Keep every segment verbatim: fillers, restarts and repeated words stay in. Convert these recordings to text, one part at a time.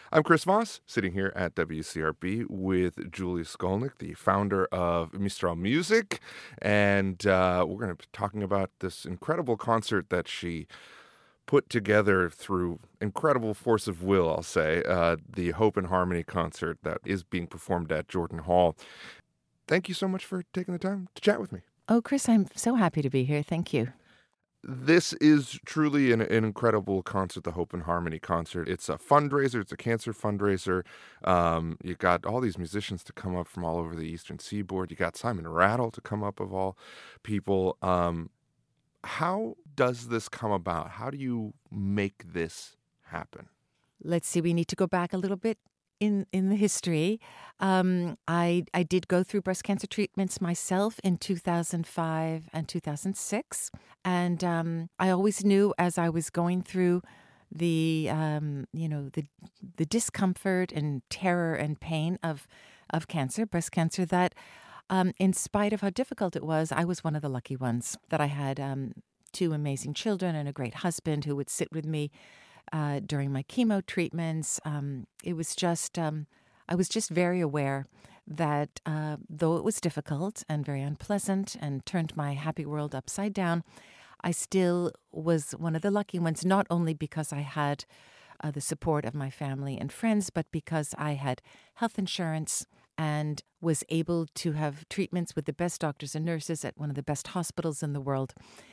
I'm Chris Voss, sitting here at W C R B with Julia Skolnick, the founder of Mistral Music, and uh, we're going to be talking about this incredible concert that she put together through incredible force of will, I'll say, uh, the Hope and Harmony concert that is being performed at Jordan Hall. Thank you so much for taking the time to chat with me. Oh, Chris, I'm so happy to be here. Thank you. This is truly an, an incredible concert, the Hope and Harmony concert. It's a fundraiser. It's a cancer fundraiser. Um, you got all these musicians to come up from all over the Eastern Seaboard. You got Simon Rattle to come up, of all people. Um, how does this come about? How do you make this happen? Let's see. We need to go back a little bit in in the history. Um, I I did go through breast cancer treatments myself in two thousand five and two thousand six, and um, I always knew as I was going through the um, you know the the discomfort and terror and pain of of cancer, breast cancer, that um, in spite of how difficult it was, I was one of the lucky ones that I had um, two amazing children and a great husband who would sit with me Uh, during my chemo treatments. Um, it was just, um, I was just very aware that uh, though it was difficult and very unpleasant and turned my happy world upside down, I still was one of the lucky ones, not only because I had uh, the support of my family and friends, but because I had health insurance and was able to have treatments with the best doctors and nurses at one of the best hospitals in the world.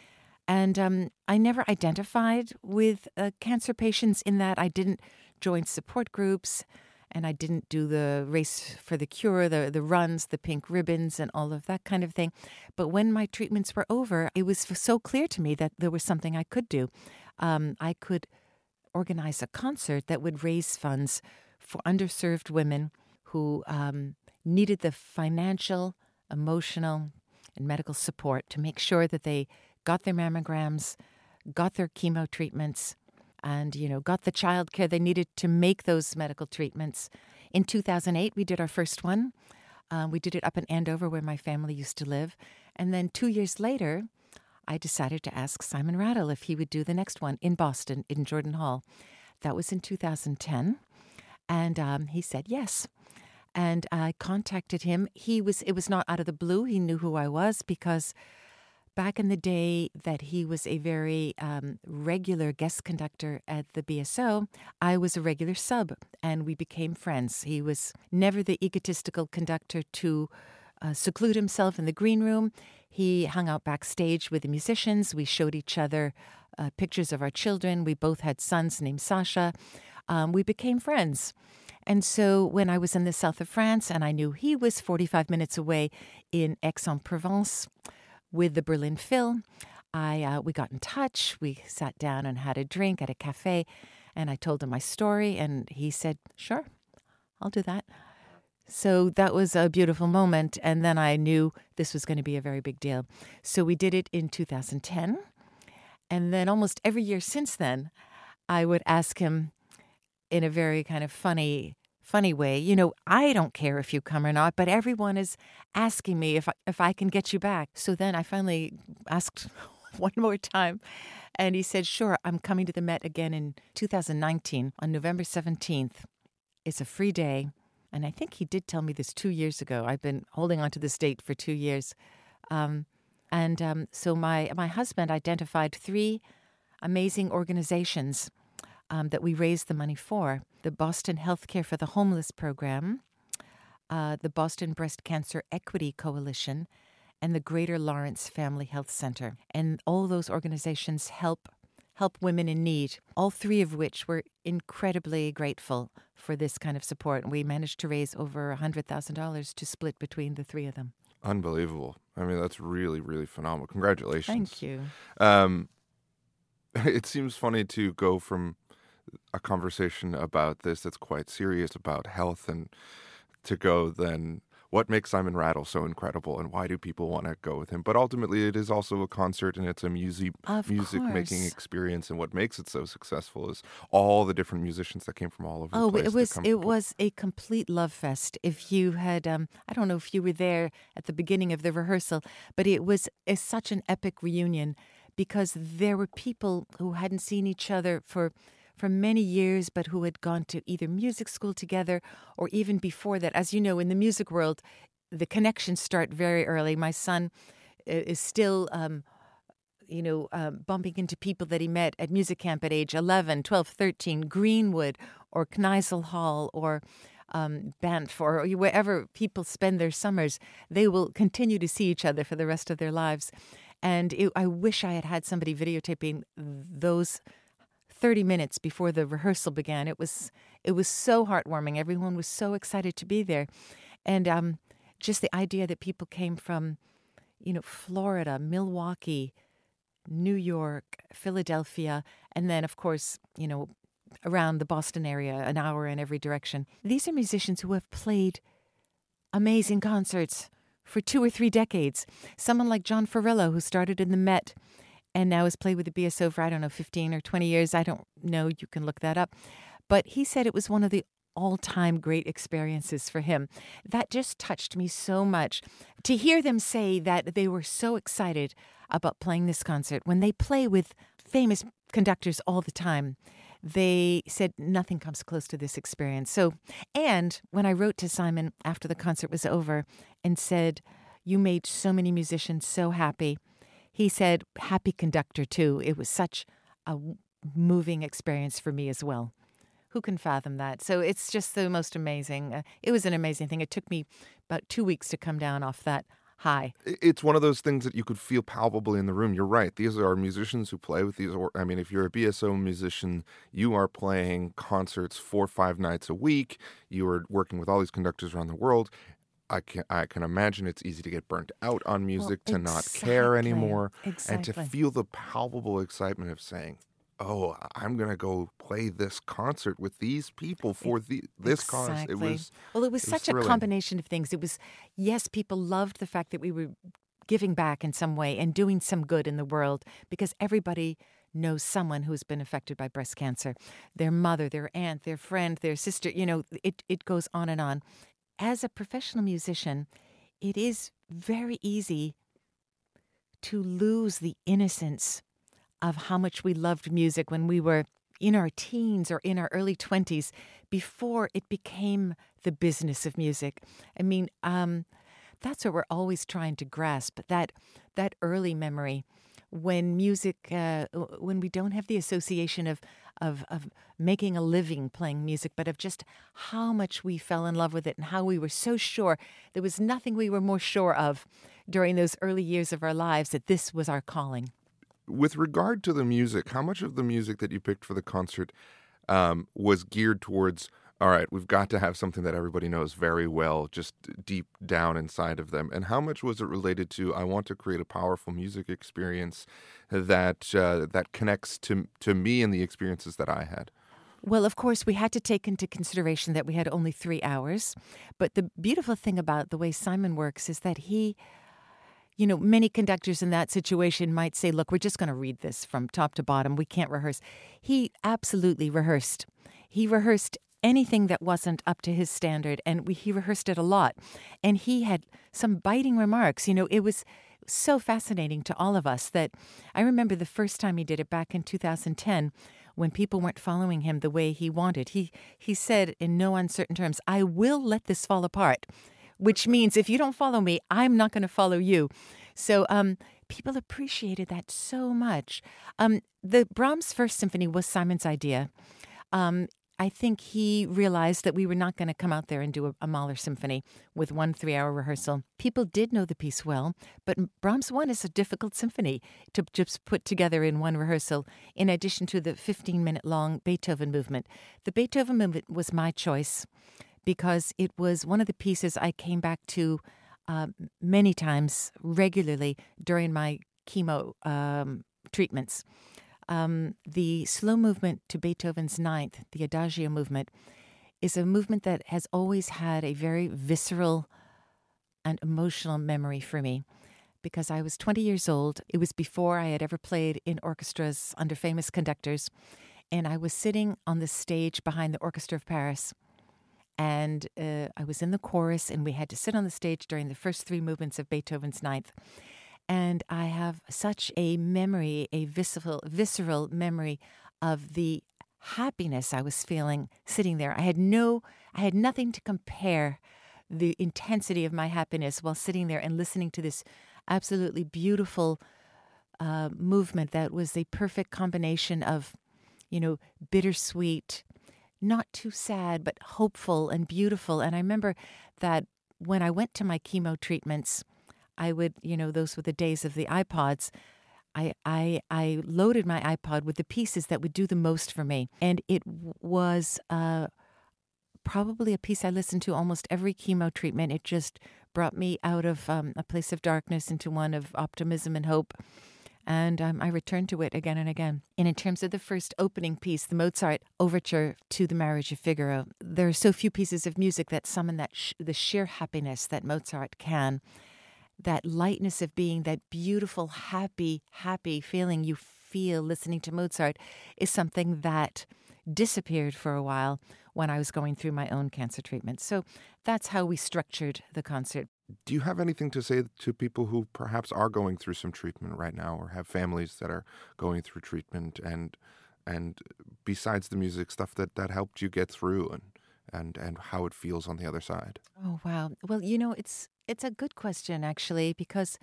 And um, I never identified with uh, cancer patients in that I didn't join support groups and I didn't do the race for the cure, the, the runs, the pink ribbons and all of that kind of thing. But when my treatments were over, it was so clear to me that there was something I could do. Um, I could organize a concert that would raise funds for underserved women who um, needed the financial, emotional, and medical support to make sure that they got their mammograms, got their chemo treatments, and, you know, got the child care they needed to make those medical treatments. In two thousand eight, we did our first one. Um, we did it up in Andover, where my family used to live. And then two years later, I decided to ask Simon Rattle if he would do the next one in Boston, in Jordan Hall. That was in two thousand ten. And um, he said yes. And I contacted him. He was, it was not out of the blue. He knew who I was because back in the day that he was a very um, regular guest conductor at the B S O, I was a regular sub, and we became friends. He was never the egotistical conductor to uh, seclude himself in the green room. He hung out backstage with the musicians. We showed each other uh, pictures of our children. We both had sons named Sasha. Um, we became friends. And so when I was in the south of France and I knew he was forty-five minutes away in Aix-en-Provence with the Berlin Phil, I uh, we got in touch. We sat down and had a drink at a cafe, and I told him my story, and he said, sure, I'll do that. So that was a beautiful moment, and then I knew this was going to be a very big deal. So we did it in two thousand ten, and then almost every year since then, I would ask him in a very kind of funny funny way, you know, I don't care if you come or not, but everyone is asking me if I, if I can get you back. So then I finally asked one more time, and he said, sure, I'm coming to the Met again in two thousand nineteen on November seventeenth. It's a free day. And I think he did tell me this two years ago. I've been holding on to this date for two years. Um, and um, so my, my husband identified three amazing organizations Um, that we raised the money for: the Boston Healthcare for the Homeless program, uh, the Boston Breast Cancer Equity Coalition, and the Greater Lawrence Family Health Center. And all those organizations help help women in need, all three of which were incredibly grateful for this kind of support. And we managed to raise over one hundred thousand dollars to split between the three of them. Unbelievable. I mean, that's really, really phenomenal. Congratulations. Thank you. Um, it seems funny to go from a conversation about this that's quite serious about health and to go then what makes Simon Rattle so incredible and why do people want to go with him? But ultimately it is also a concert and it's a music Of music making course. experience, and what makes it so successful is all the different musicians that came from all over the Oh, place. it to was come it to- was a complete love fest. If you had, um, I don't know if you were there at the beginning of the rehearsal, but it was a, such an epic reunion because there were people who hadn't seen each other for for many years, but who had gone to either music school together or even before that. As you know, in the music world, the connections start very early. My son is still, um, you know, um, bumping into people that he met at music camp at age eleven, twelve, thirteen, Greenwood or Kneisel Hall or um, Banff or wherever people spend their summers. They will continue to see each other for the rest of their lives. And it, I wish I had had somebody videotaping those thirty minutes before the rehearsal began. It was it was so heartwarming. Everyone was so excited to be there. And um, just the idea that people came from, you know, Florida, Milwaukee, New York, Philadelphia, and then, of course, you know, around the Boston area, an hour in every direction. These are musicians who have played amazing concerts for two or three decades. Someone like John Ferrillo, who started in the Met and now has played with the B S O for, I don't know, fifteen or twenty years. I don't know. You can look that up. But he said it was one of the all-time great experiences for him. That just touched me so much. To hear them say that they were so excited about playing this concert when they play with famous conductors all the time. They said nothing comes close to this experience. So, and when I wrote to Simon after the concert was over and said, you made so many musicians so happy, he said, happy conductor too. It was such a moving experience for me as well. Who can fathom that? So it's just the most amazing. Uh, it was an amazing thing. It took me about two weeks to come down off that high. It's one of those things that you could feel palpably in the room. You're right. These are musicians who play with these. Or, I mean, if you're a B S O musician, you are playing concerts four or five nights a week. You are working with all these conductors around the world. I can I can imagine it's easy to get burnt out on music, well, to exactly. not care anymore, exactly. and to feel the palpable excitement of saying, oh, I'm going to go play this concert with these people for the this exactly. cause. It was well, it was it such was a combination of things. It was, yes, people loved the fact that we were giving back in some way and doing some good in the world, because everybody knows someone who's been affected by breast cancer. Their mother, their aunt, their friend, their sister, you know, it, it goes on and on. As a professional musician, it is very easy to lose the innocence of how much we loved music when we were in our teens or in our early twenties, before it became the business of music. I mean, um, that's what we're always trying to grasp, that that early memory when music, uh, when we don't have the association of, of of making a living playing music, but of just how much we fell in love with it and how we were so sure. There was nothing we were more sure of during those early years of our lives, that this was our calling. With regard to the music, how much of the music that you picked for the concert um, was geared towards, all right, we've got to have something that everybody knows very well, just deep down inside of them? And how much was it related to, I want to create a powerful music experience that uh, that connects to to me and the experiences that I had? Well, of course, we had to take into consideration that we had only three hours. But the beautiful thing about the way Simon works is that he... You know, many conductors in that situation might say, look, we're just going to read this from top to bottom. We can't rehearse. He absolutely rehearsed. He rehearsed anything that wasn't up to his standard, and we, he rehearsed it a lot. And he had some biting remarks. You know, it was so fascinating to all of us that I remember the first time he did it back in two thousand ten, when people weren't following him the way he wanted. He, he said in no uncertain terms, I will let this fall apart. Which means if you don't follow me, I'm not going to follow you. So um, people appreciated that so much. Um, the Brahms First Symphony was Simon's idea. Um, I think he realized that we were not going to come out there and do a, a Mahler symphony with one three-hour rehearsal. People did know the piece well, but Brahms One is a difficult symphony to just put together in one rehearsal, in addition to the fifteen-minute-long Beethoven movement. The Beethoven movement was my choice, because it was one of the pieces I came back to uh, many times regularly during my chemo um, treatments. Um, the slow movement to Beethoven's Ninth, the Adagio movement, is a movement that has always had a very visceral and emotional memory for me, because I was twenty years old. It was before I had ever played in orchestras under famous conductors, and I was sitting on the stage behind the Orchestra of Paris. And uh, I was in the chorus, and we had to sit on the stage during the first three movements of Beethoven's Ninth. And I have such a memory, a visceral, visceral memory of the happiness I was feeling sitting there. I had no, I had nothing to compare the intensity of my happiness while sitting there and listening to this absolutely beautiful uh, movement that was a perfect combination of, you know, bittersweet, not too sad, but hopeful and beautiful. And I remember that when I went to my chemo treatments, I would, you know, those were the days of the iPods. I, I, I loaded my iPod with the pieces that would do the most for me. And it w- was uh, probably a piece I listened to almost every chemo treatment. It just brought me out of um, a place of darkness into one of optimism and hope. And um, I returned to it again and again. And in terms of the first opening piece, the Mozart Overture to the Marriage of Figaro, there are so few pieces of music that summon that sh- the sheer happiness that Mozart can. That lightness of being, that beautiful, happy, happy feeling you feel listening to Mozart is something that disappeared for a while when I was going through my own cancer treatment. So that's how we structured the concert. Do you have anything to say to people who perhaps are going through some treatment right now or have families that are going through treatment and and besides the music stuff that, that helped you get through and, and, and how it feels on the other side? Oh, wow. Well, you know, it's it's a good question, actually, because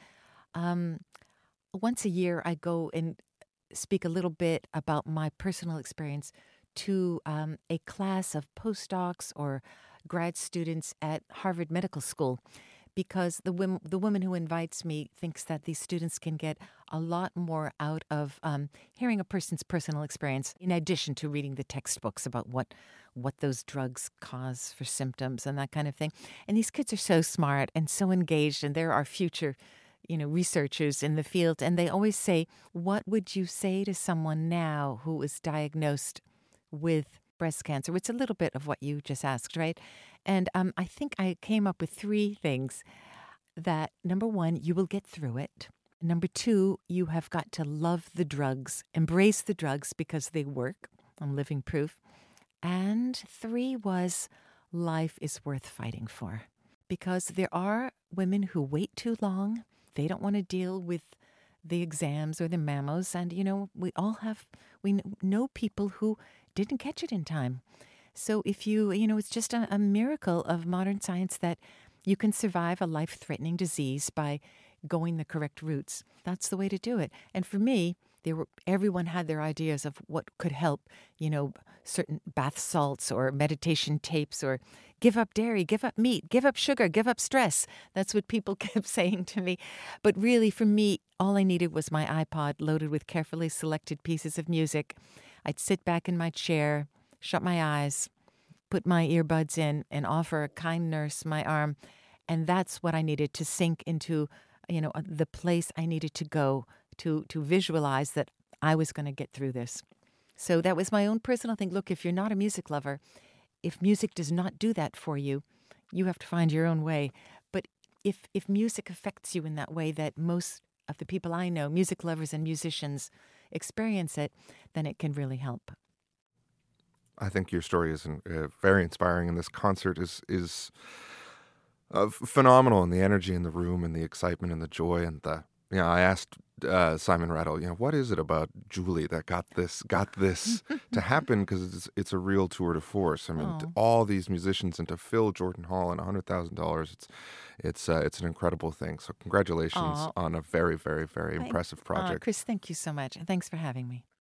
um, once a year I go and speak a little bit about my personal experience to um, a class of postdocs or grad students at Harvard Medical School, because the wom- the woman who invites me thinks that these students can get a lot more out of um, hearing a person's personal experience, in addition to reading the textbooks about what what those drugs cause for symptoms and that kind of thing. And these kids are so smart and so engaged, and they're our future, you know, researchers in the field. And they always say, "What would you say to someone now who is diagnosed with breast cancer?" It's a little bit of what you just asked, right? And um, I think I came up with three things. That number one, you will get through it. Number two, you have got to love the drugs, embrace the drugs because they work. I'm living proof. And three was life is worth fighting for, because there are women who wait too long. They don't want to deal with the exams or the mammos. And, you know, we all have, we know people who didn't catch it in time. So if you, you know, it's just a, a miracle of modern science that you can survive a life-threatening disease by going the correct routes. That's the way to do it. And for me, there were everyone had their ideas of what could help, you know, certain bath salts or meditation tapes or give up dairy, give up meat, give up sugar, give up stress. That's what people kept saying to me. But really, for me, all I needed was my iPod loaded with carefully selected pieces of music. I'd sit back in my chair, shut my eyes, put my earbuds in, and offer a kind nurse my arm. And that's what I needed to sink into, you know, the place I needed to go to to visualize that I was going to get through this. So that was my own personal thing. Look, if you're not a music lover, if music does not do that for you, you have to find your own way. But if if music affects you in that way that most of the people I know, music lovers and musicians, experience it, then it can really help. I think your story is uh, very inspiring, and this concert is is uh, phenomenal, and the energy in the room, and the excitement, and the joy, and the you know. I asked uh, Simon Rattle, you know, what is it about Julie that got this got this to happen? Because it's it's a real tour de force. I mean, Aw. to all these musicians and to fill Jordan Hall and a hundred thousand dollars, it's it's uh, it's an incredible thing. So congratulations Aw. on a very very very I- impressive Aw, project. Chris, thank you so much. And thanks for having me.